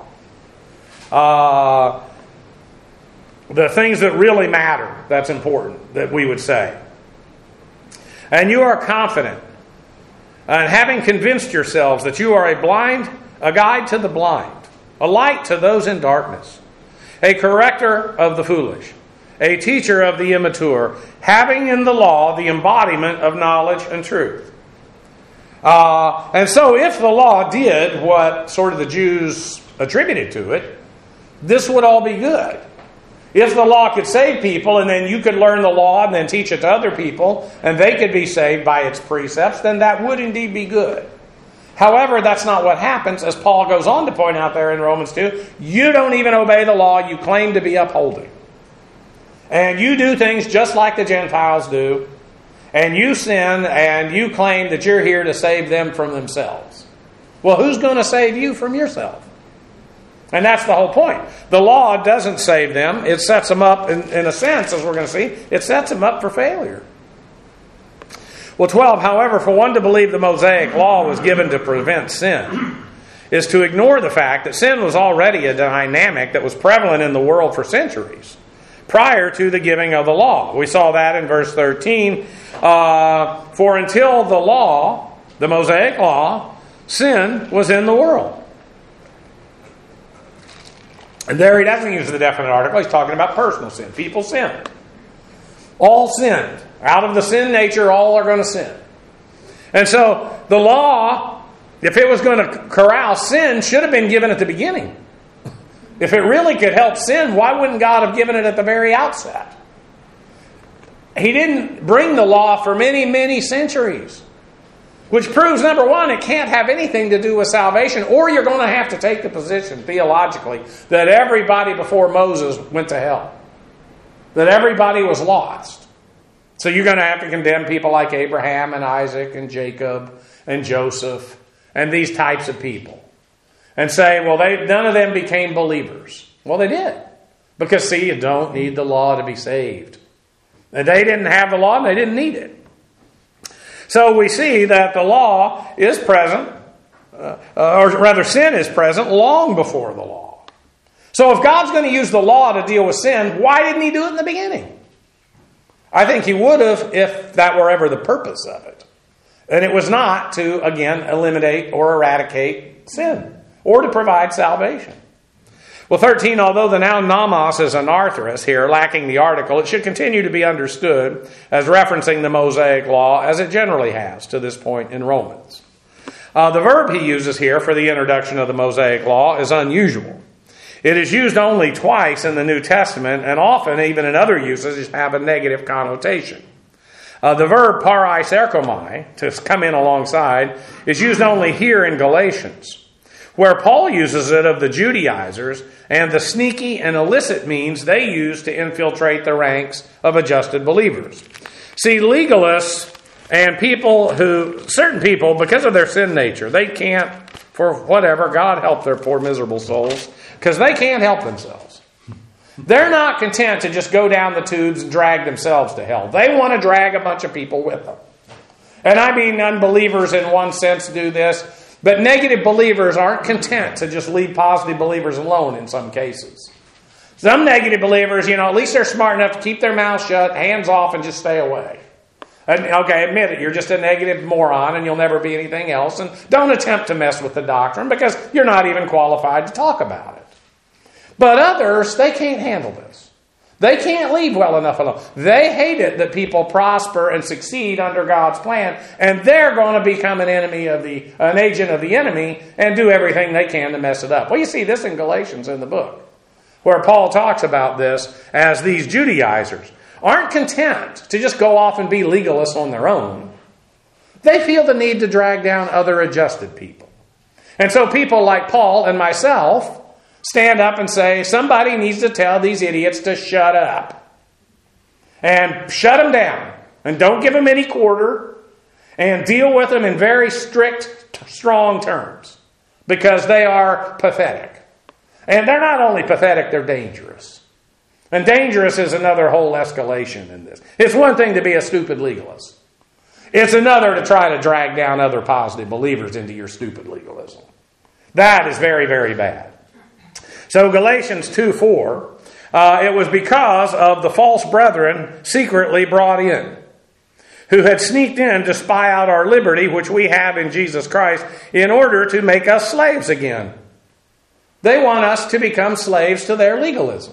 Speaker 1: Uh, the things that really matter, that's important, that we would say. And you are confident, and having convinced yourselves that you are a blind, a guide to the blind, a light to those in darkness, a corrector of the foolish, a teacher of the immature, having in the law the embodiment of knowledge and truth. Uh, and so if the law did what sort of the Jews attributed to it, this would all be good. If the law could save people and then you could learn the law and then teach it to other people and they could be saved by its precepts, then that would indeed be good. However, that's not what happens, as Paul goes on to point out there in Romans two. You don't even obey the law you claim to be upholding. And you do things just like the Gentiles do. And you sin and you claim that you're here to save them from themselves. Well, who's going to save you from yourself? And that's the whole point. The law doesn't save them. It sets them up, in, in a sense, as we're going to see, it sets them up for failure. Well, twelve, however, for one to believe the Mosaic Law was given to prevent sin is to ignore the fact that sin was already a dynamic that was prevalent in the world for centuries prior to the giving of the law. We saw that in verse thirteen. Uh, for until the law, the Mosaic Law, sin was in the world. And there he doesn't use the definite article. He's talking about personal sin. People sinned. All sinned. Out of the sin nature, all are going to sin. And so the law, if it was going to corral sin, should have been given at the beginning. If it really could help sin, why wouldn't God have given it at the very outset? He didn't bring the law for many, many centuries. Which proves, number one, it can't have anything to do with salvation, or you're going to have to take the position, theologically, that everybody before Moses went to hell. That everybody was lost. So you're going to have to condemn people like Abraham and Isaac and Jacob and Joseph and these types of people and say, well, they none of them became believers. Well, they did. Because, see, you don't need the law to be saved. And they didn't have the law, and they didn't need it. So we see that the law is present, uh, or rather sin is present long before the law. So if God's going to use the law to deal with sin, why didn't he do it in the beginning? I think he would have if that were ever the purpose of it. And it was not to, again, eliminate or eradicate sin or to provide salvation. Well, thirteen, although the noun nomos is anarthrous here, lacking the article, it should continue to be understood as referencing the Mosaic law as it generally has to this point in Romans. Uh, the verb he uses here for the introduction of the Mosaic law is unusual. It is used only twice in the New Testament, and often, even in other uses, have a negative connotation. Uh, the verb paraiserkomai, to come in alongside, is used only here in Galatians, where Paul uses it of the Judaizers and the sneaky and illicit means they use to infiltrate the ranks of adjusted believers. See, legalists and people who, certain people, because of their sin nature, they can't, for whatever, God help their poor miserable souls, because they can't help themselves. They're not content to just go down the tubes and drag themselves to hell. They want to drag a bunch of people with them. And I mean unbelievers in one sense do this, but negative believers aren't content to just leave positive believers alone in some cases. Some negative believers, you know, at least they're smart enough to keep their mouth shut, hands off, and just stay away. And, okay, admit it, you're just a negative moron and you'll never be anything else. And don't attempt to mess with the doctrine because you're not even qualified to talk about it. But others, they can't handle this. They can't leave well enough alone. They hate it that people prosper and succeed under God's plan, and they're going to become an enemy of the, an agent of the enemy, and do everything they can to mess it up. Well, you see this in Galatians in the book, where Paul talks about this as these Judaizers aren't content to just go off and be legalists on their own. They feel the need to drag down other adjusted people. And so people like Paul and myself stand up and say, somebody needs to tell these idiots to shut up. And shut them down. And don't give them any quarter. And deal with them in very strict, strong terms. Because they are pathetic. And they're not only pathetic, they're dangerous. And dangerous is another whole escalation in this. It's one thing to be a stupid legalist. It's another to try to drag down other positive believers into your stupid legalism. That is very, very bad. So Galatians two four, uh, it was because of the false brethren secretly brought in, who had sneaked in to spy out our liberty, which we have in Jesus Christ, in order to make us slaves again. They want us to become slaves to their legalism.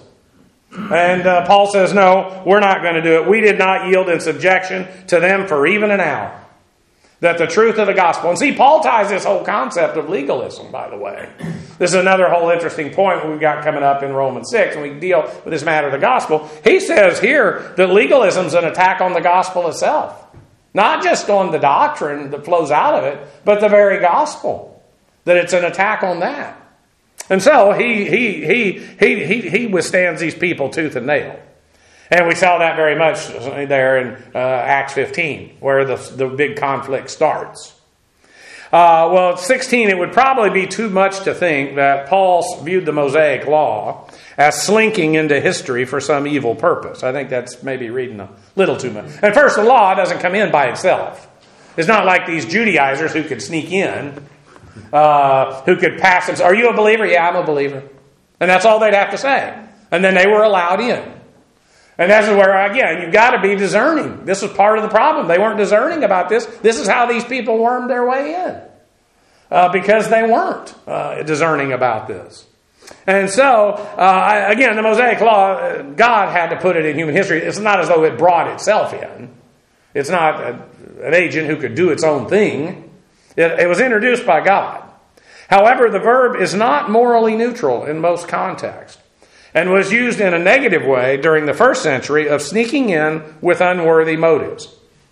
Speaker 1: And uh, Paul says, no, we're not going to do it. We did not yield in subjection to them for even an hour. That the truth of the gospel. And see, Paul ties this whole concept of legalism, by the way. This is another whole interesting point we've got coming up in Romans six, and we deal with this matter of the gospel. He says here that legalism is an attack on the gospel itself. Not just on the doctrine that flows out of it, but the very gospel. That it's an attack on that. And so he he he he he, he withstands these people tooth and nail. And we saw that very much there in uh, Acts fifteen, where the, the big conflict starts. Uh, well, at sixteen, it would probably be too much to think that Paul viewed the Mosaic law as slinking into history for some evil purpose. I think that's maybe reading a little too much. And first, the law doesn't come in by itself. It's not like these Judaizers who could sneak in, uh, who could pass themselves. Are you a believer? Yeah, I'm a believer. And that's all they'd have to say. And then they were allowed in. And this is where, again, you've got to be discerning. This was part of the problem. They weren't discerning about this. This is how these people wormed their way in. Uh, because they weren't uh, discerning about this. And so, uh, again, the Mosaic Law, God had to put it in human history. It's not as though it brought itself in. It's not a, an agent who could do its own thing. It, it was introduced by God. However, the verb is not morally neutral in most contexts, and was used in a negative way during the first century of sneaking in with unworthy motives.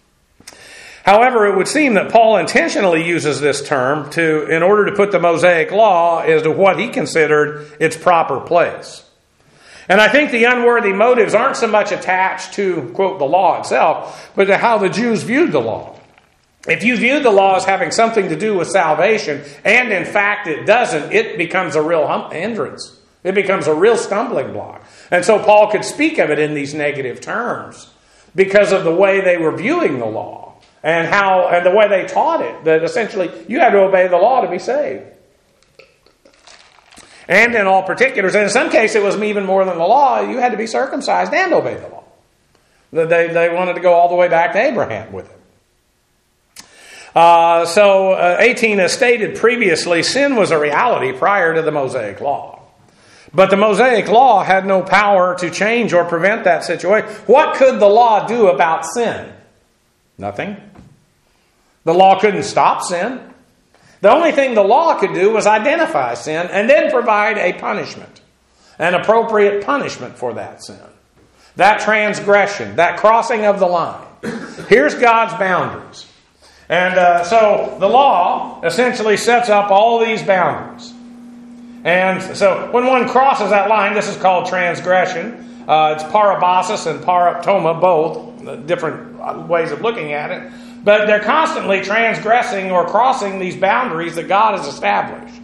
Speaker 1: However, it would seem that Paul intentionally uses this term to, in order to put the Mosaic Law into what he considered its proper place. And I think the unworthy motives aren't so much attached to, quote, the law itself, but to how the Jews viewed the law. If you view the law as having something to do with salvation, and in fact it doesn't, it becomes a real hum- hindrance. It becomes a real stumbling block. And so Paul could speak of it in these negative terms because of the way they were viewing the law and how and the way they taught it, that essentially you had to obey the law to be saved. And in all particulars, and in some cases it was even more than the law, you had to be circumcised and obey the law. They, they wanted to go all the way back to Abraham with it. Uh, so, uh, eighteen, as stated previously, sin was a reality prior to the Mosaic Law. But the Mosaic Law had no power to change or prevent that situation. What could the law do about sin? Nothing. The law couldn't stop sin. The only thing the law could do was identify sin and then provide a punishment, an appropriate punishment for that sin. That transgression, that crossing of the line. Here's God's boundaries. And uh, so the law essentially sets up all these boundaries. And so when one crosses that line, this is called transgression. Uh, it's parabasis and paraptoma, both different ways of looking at it. But they're constantly transgressing or crossing these boundaries that God has established.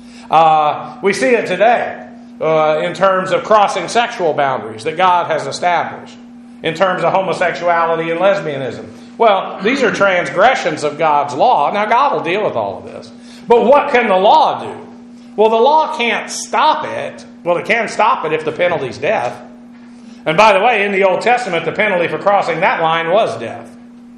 Speaker 1: Uh, we see it today uh, in terms of crossing sexual boundaries that God has established. In terms of homosexuality and lesbianism. Well, these are transgressions of God's law. Now, God will deal with all of this. But what can the law do? Well, the law can't stop it. Well, it can stop it if the penalty is death. And by the way, in the Old Testament, the penalty for crossing that line was death.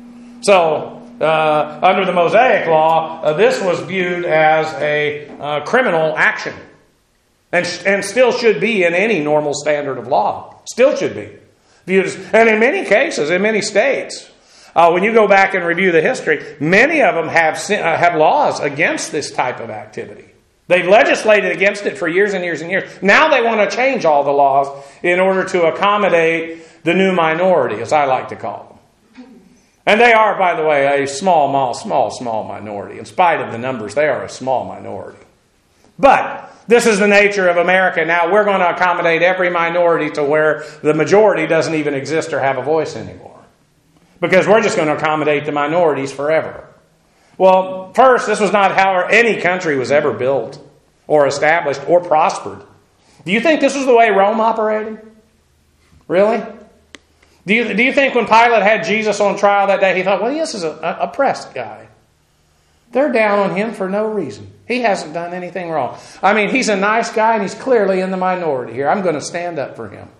Speaker 1: So, uh, under the Mosaic Law, uh, this was viewed as a uh, criminal action. And, and still should be in any normal standard of law. Still should be. Viewed as, and in many cases, in many states, Uh, when you go back and review the history, many of them have uh, have laws against this type of activity. They've legislated against it for years and years and years. Now they want to change all the laws in order to accommodate the new minority, as I like to call them. And they are, by the way, a small, small, small, small minority. In spite of the numbers, they are a small minority. But this is the nature of America. Now we're going to accommodate every minority to where the majority doesn't even exist or have a voice anymore. Because we're just going to accommodate the minorities forever. Well, first, this was not how any country was ever built or established or prospered. Do you think this was the way Rome operated? Really? Do you, do you think when Pilate had Jesus on trial that day, he thought, well, this is an oppressed guy. They're down on him for no reason. He hasn't done anything wrong. I mean, he's a nice guy and he's clearly in the minority here. I'm going to stand up for him.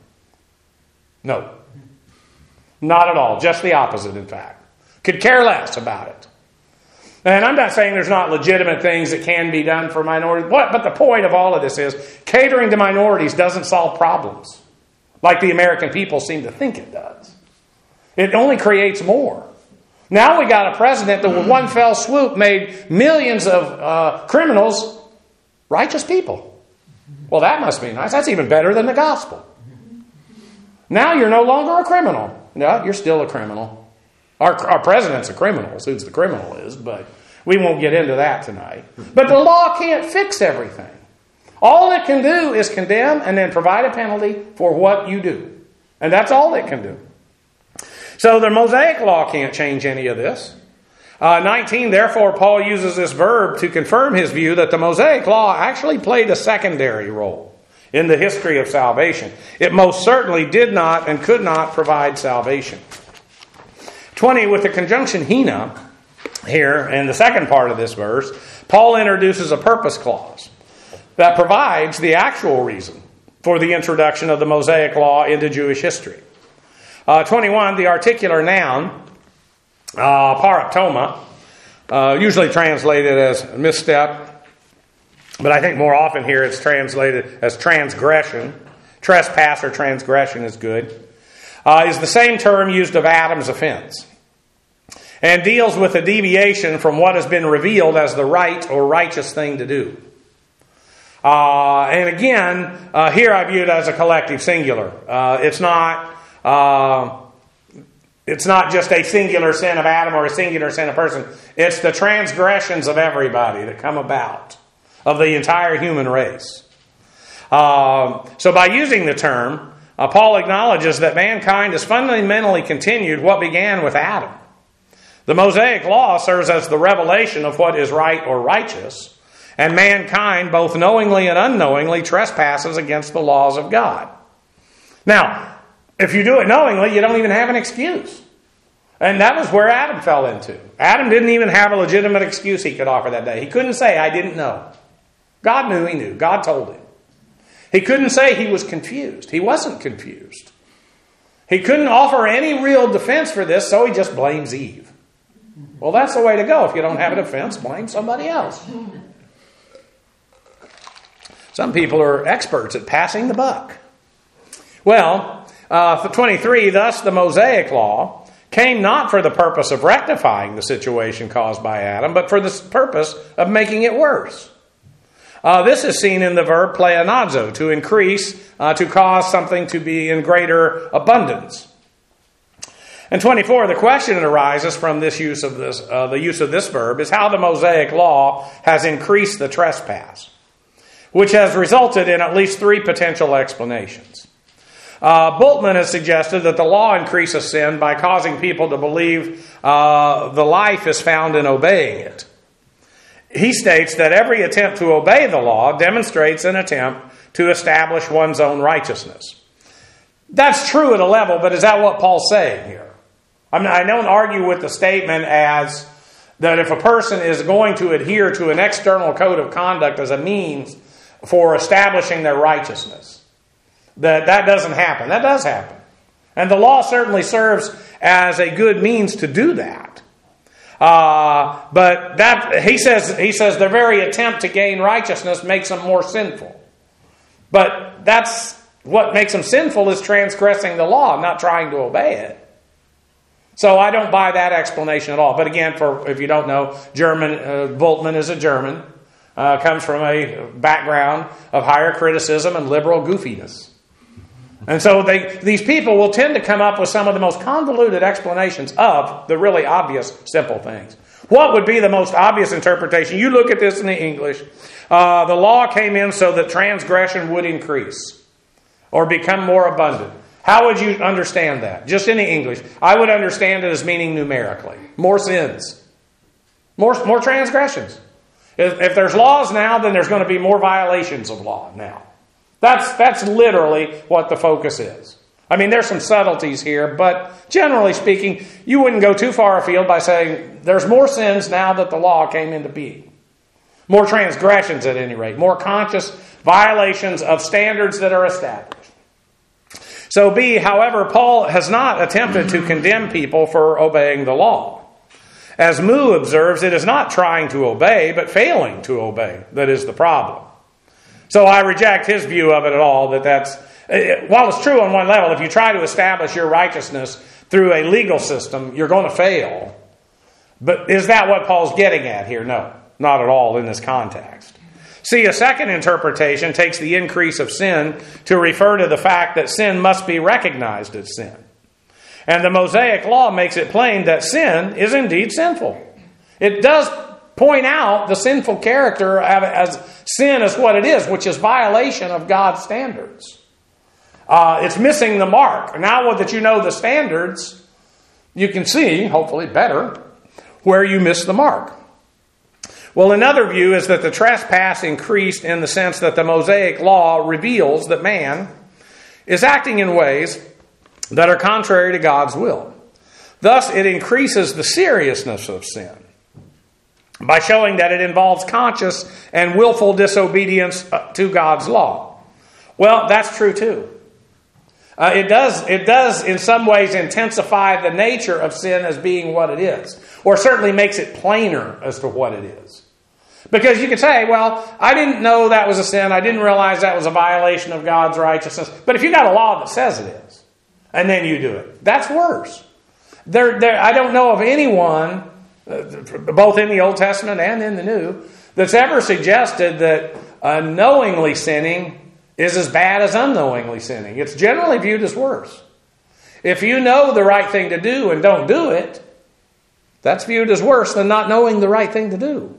Speaker 1: No. Not at all. Just the opposite, in fact. Could care less about it. And I'm not saying there's not legitimate things that can be done for minorities. But the point of all of this is catering to minorities doesn't solve problems like the American people seem to think it does. It only creates more. Now we got a president that with one fell swoop made millions of uh, criminals righteous people. Well, that must be nice. That's even better than the gospel. Now you're no longer a criminal. No, you're still a criminal. Our, our president's a criminal, who the criminal is, but we won't get into that tonight. But the law can't fix everything. All it can do is condemn and then provide a penalty for what you do. And that's all it can do. So the Mosaic Law can't change any of this. Uh, nineteen, therefore, Paul uses this verb to confirm his view that the Mosaic Law actually played a secondary role in the history of salvation. It most certainly did not and could not provide salvation. twenty, with the conjunction hina here in the second part of this verse, Paul introduces a purpose clause that provides the actual reason for the introduction of the Mosaic Law into Jewish history. Uh, twenty-one, the articular noun, uh, paraptoma, uh, usually translated as misstep, but I think more often here it's translated as transgression. Trespass or transgression is good. Uh, is the same term used of Adam's offense. And deals with a deviation from what has been revealed as the right or righteous thing to do. Uh, and again, uh, here I view it as a collective singular. Uh, it's not... Uh, It's not just a singular sin of Adam or a singular sin of person. It's the transgressions of everybody that come about, of the entire human race. Uh, so by using the term, uh, Paul acknowledges that mankind has fundamentally continued what began with Adam. The Mosaic Law serves as the revelation of what is right or righteous, and mankind, both knowingly and unknowingly, trespasses against the laws of God. Now, if you do it knowingly, you don't even have an excuse. And that was where Adam fell into. Adam didn't even have a legitimate excuse he could offer that day. He couldn't say, I didn't know. God knew he knew. God told him. He couldn't say he was confused. He wasn't confused. He couldn't offer any real defense for this, so he just blames Eve. Well, that's the way to go. If you don't have a defense, blame somebody else. Some people are experts at passing the buck. Well, uh, for twenty-three, thus the Mosaic Law came not for the purpose of rectifying the situation caused by Adam, but for the purpose of making it worse. Uh, this is seen in the verb pleonazo, to increase, uh, to cause something to be in greater abundance. And twenty-four, the question that arises from this use of this, uh, the use of this verb is how the Mosaic Law has increased the trespass, which has resulted in at least three potential explanations. Uh, Bultmann has suggested that the law increases sin by causing people to believe uh, the life is found in obeying it. He states that every attempt to obey the law demonstrates an attempt to establish one's own righteousness. That's true at a level, but is that what Paul's saying here? I mean, I don't argue with the statement as that if a person is going to adhere to an external code of conduct as a means for establishing their righteousness, that that doesn't happen. That does happen. And the law certainly serves as a good means to do that. Uh, but that he says he says their very attempt to gain righteousness makes them more sinful. But that's what makes them sinful is transgressing the law, not trying to obey it. So I don't buy that explanation at all. But again, for if you don't know, German uh, Bultmann is a German, uh, comes from a background of higher criticism and liberal goofiness. And so they, these people will tend to come up with some of the most convoluted explanations of the really obvious, simple things. What would be the most obvious interpretation? You look at this in the English. Uh, the law came in so that transgression would increase or become more abundant. How would you understand that? Just in the English. I would understand it as meaning numerically. More sins. More, more transgressions. If, if there's laws now, then there's going to be more violations of law now. That's that's literally what the focus is. I mean, there's some subtleties here, but generally speaking, you wouldn't go too far afield by saying there's more sins now that the law came into being. More transgressions at any rate. More conscious violations of standards that are established. So B, however, Paul has not attempted to condemn people for obeying the law. As Moo observes, it is not trying to obey, but failing to obey that is the problem. So I reject his view of it at all, that that's, while it's true on one level, if you try to establish your righteousness through a legal system, you're going to fail. But is that what Paul's getting at here? No, not at all in this context. See, a second interpretation takes the increase of sin to refer to the fact that sin must be recognized as sin. And the Mosaic Law makes it plain that sin is indeed sinful. It does point out the sinful character as sin is what it is, which is violation of God's standards. Uh, it's missing the mark. Now that you know the standards, you can see, hopefully better, where you miss the mark. Well, another view is that the trespass increased in the sense that the Mosaic Law reveals that man is acting in ways that are contrary to God's will. Thus, it increases the seriousness of sin by showing that it involves conscious and willful disobedience to God's law. Well, that's true too. Uh, it does, it does in some ways intensify the nature of sin as being what it is, or certainly makes it plainer as to what it is. Because you could say, well, I didn't know that was a sin. I didn't realize that was a violation of God's righteousness. But if you got a law that says it is, and then you do it, that's worse. There, there, I don't know of anyone, both in the Old Testament and in the New, that's ever suggested that uh, knowingly sinning is as bad as unknowingly sinning. It's generally viewed as worse. If you know the right thing to do and don't do it, that's viewed as worse than not knowing the right thing to do.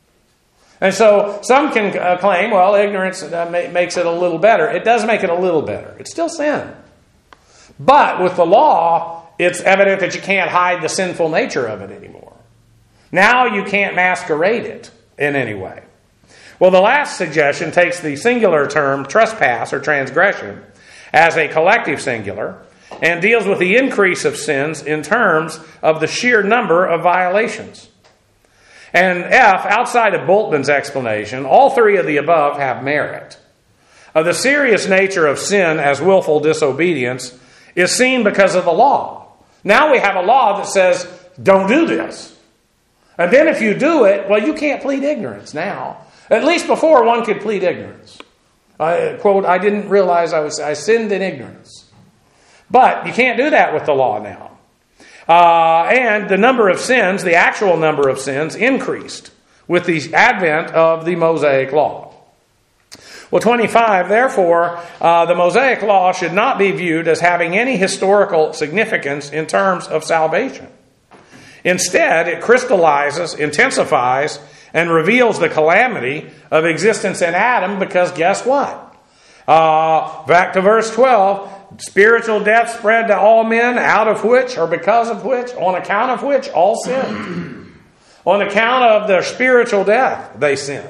Speaker 1: And so some can uh, claim, well, ignorance uh, ma- makes it a little better. It does make it a little better. It's still sin. But with the law, it's evident that you can't hide the sinful nature of it anymore. Now you can't masquerade it in any way. Well, the last suggestion takes the singular term trespass or transgression as a collective singular and deals with the increase of sins in terms of the sheer number of violations. And F, outside of Bultmann's explanation, all three of the above have merit. Uh, the serious nature of sin as willful disobedience is seen because of the law. Now we have a law that says, don't do this. And then if you do it, well, you can't plead ignorance now. At least before, one could plead ignorance. I, quote, I didn't realize I was I sinned in ignorance. But you can't do that with the law now. Uh, and the number of sins, the actual number of sins, increased with the advent of the Mosaic Law. Well, twenty-five, therefore, uh, the Mosaic Law should not be viewed as having any historical significance in terms of salvation. Instead, it crystallizes, intensifies, and reveals the calamity of existence in Adam because guess what? Uh, back to verse twelve, spiritual death spread to all men, out of which, or because of which, on account of which, all sinned. On account of their spiritual death, they sinned.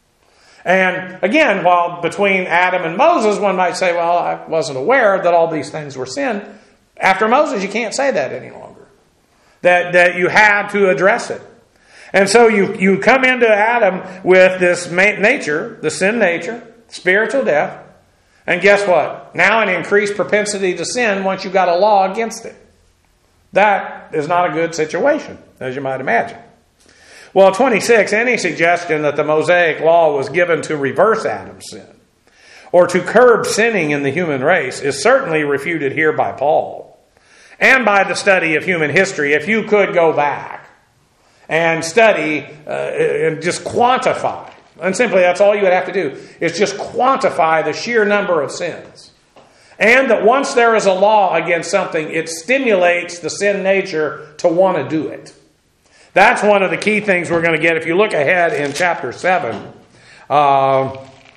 Speaker 1: And again, while between Adam and Moses, one might say, well, I wasn't aware that all these things were sin. After Moses, you can't say that any longer. That, that you had to address it. And so you, you come into Adam with this nature, the sin nature, spiritual death. And guess what? Now an increased propensity to sin once you've got a law against it. That is not a good situation, as you might imagine. Well, twenty-six, any suggestion that the Mosaic Law was given to reverse Adam's sin or to curb sinning in the human race is certainly refuted here by Paul and by the study of human history. If you could go back and study uh, and just quantify, and simply that's all you would have to do, is just quantify the sheer number of sins. And that once there is a law against something, it stimulates the sin nature to want to do it. That's one of the key things we're going to get. If you look ahead in chapter seven, uh,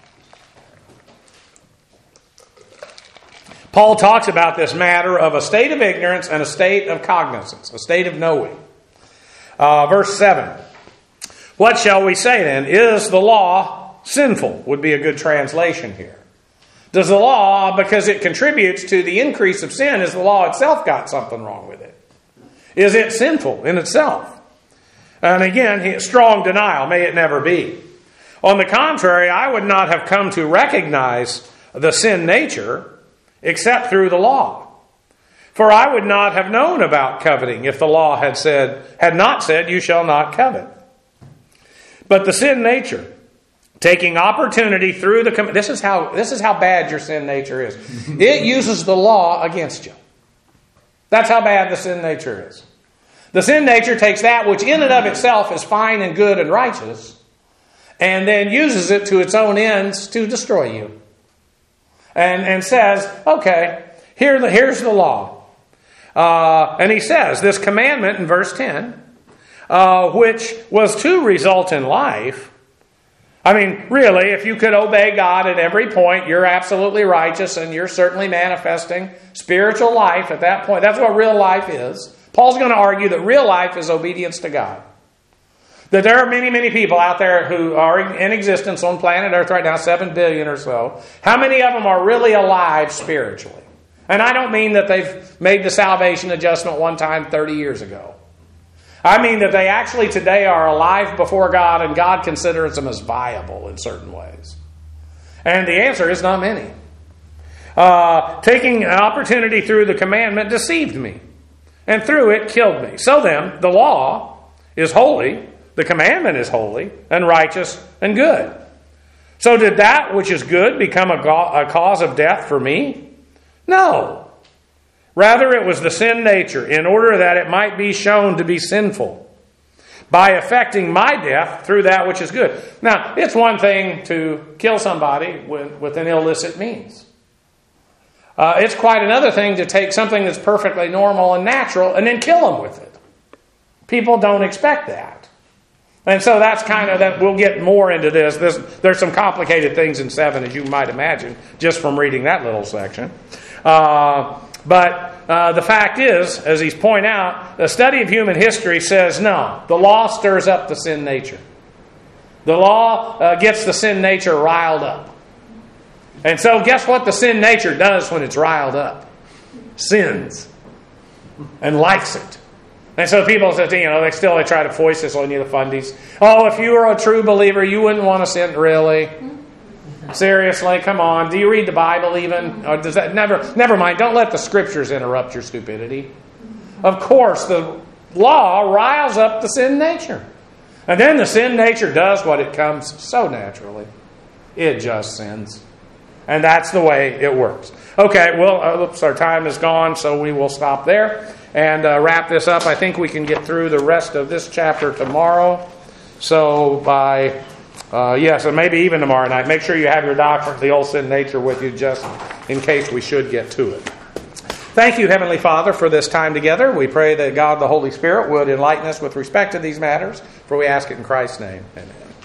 Speaker 1: Paul talks about this matter of a state of ignorance and a state of cognizance, a state of knowing. Uh, verse seven. What shall we say then? Is the law sinful? Would be a good translation here. Does the law, because it contributes to the increase of sin, has the law itself got something wrong with it? Is it sinful in itself? And again, strong denial, may it never be. On the contrary, I would not have come to recognize the sin nature except through the law. For I would not have known about coveting if the law had said, had not said, you shall not covet. But the sin nature, taking opportunity through the... Com- this is how this is how bad your sin nature is. It uses the law against you. That's how bad the sin nature is. The sin nature takes that which in and of itself is fine and good and righteous and then uses it to its own ends to destroy you. And, and says, okay, here, here's the law. Uh, and he says, this commandment in verse ten, uh, which was to result in life. I mean, really, if you could obey God at every point, you're absolutely righteous and you're certainly manifesting spiritual life at that point. That's what real life is. Paul's going to argue that real life is obedience to God. That there are many, many people out there who are in existence on planet Earth right now, seven billion or so. How many of them are really alive spiritually? And I don't mean that they've made the salvation adjustment one time thirty years ago. I mean that they actually today are alive before God and God considers them as viable in certain ways. And the answer is not many. Uh, taking an opportunity through the commandment deceived me. And through it killed me. So then, the law is holy, the commandment is holy, and righteous and good. So did that which is good become a, go- a cause of death for me? No. Rather, it was the sin nature, in order that it might be shown to be sinful, by effecting my death through that which is good. Now, it's one thing to kill somebody with, with an illicit means. Uh, it's quite another thing to take something that's perfectly normal and natural and then kill them with it. People don't expect that. And so that's kind of that. We'll get more into this. this. There's some complicated things in seven, as you might imagine, just from reading that little section. Uh, But uh, the fact is, as he's pointing out, the study of human history says no. The law stirs up the sin nature. The law uh, gets the sin nature riled up. And so guess what the sin nature does when it's riled up? Sins. And likes it. And so people say, you know, they still they try to foist this on you, the fundies. Oh, if you were a true believer, you wouldn't want to sin, really? Seriously, come on. Do you read the Bible even? Or does that never never mind, don't let the scriptures interrupt your stupidity. Of course, the law riles up the sin nature. And then the sin nature does what it comes so naturally. It just sins. And that's the way it works. Okay, well, uh, oops, our time is gone, so we will stop there and uh, wrap this up. I think we can get through the rest of this chapter tomorrow. So by, uh, yes, and maybe even tomorrow night. Make sure you have your doctrine of the old sin nature with you just in case we should get to it. Thank you, Heavenly Father, for this time together. We pray that God, the Holy Spirit, would enlighten us with respect to these matters, for we ask it in Christ's name. Amen.